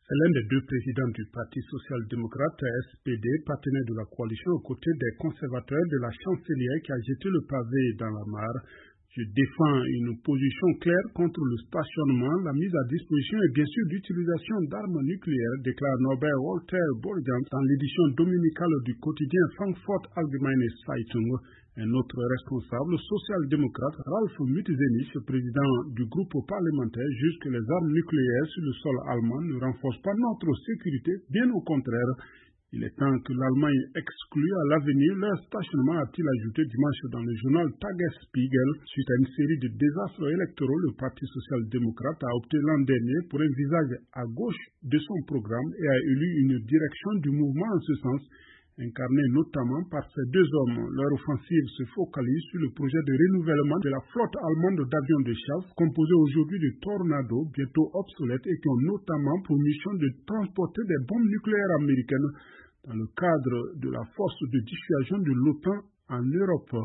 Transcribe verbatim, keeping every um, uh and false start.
C'est l'un des deux présidents du Parti social-démocrate S P D, partenaire de la coalition aux côtés des conservateurs de la chancelière, qui a jeté le pavé dans la mare. Je défends une position claire contre le stationnement, la mise à disposition et bien sûr l'utilisation d'armes nucléaires, déclare Norbert Walter Borjans dans l'édition dominicale du quotidien Frankfurt Allgemeine Zeitung. Un autre responsable social-démocrate, Ralf Mützenich, président du groupe parlementaire, juge que les armes nucléaires sur le sol allemand ne renforcent pas notre sécurité, bien au contraire. Il est temps que l'Allemagne exclue à l'avenir leur stationnement, a-t-il ajouté dimanche dans le journal Tagesspiegel. Suite à une série de désastres électoraux, le Parti social-démocrate a opté l'an dernier pour un visage à gauche de son programme et a élu une direction du mouvement en ce sens, incarné notamment par ces deux hommes. Leur offensive se focalise sur le projet de renouvellement de la flotte allemande d'avions de chasse, composée aujourd'hui de Tornado, bientôt obsolètes, et qui ont notamment pour mission de transporter des bombes nucléaires américaines dans le cadre de la force de dissuasion de l'OTAN en Europe.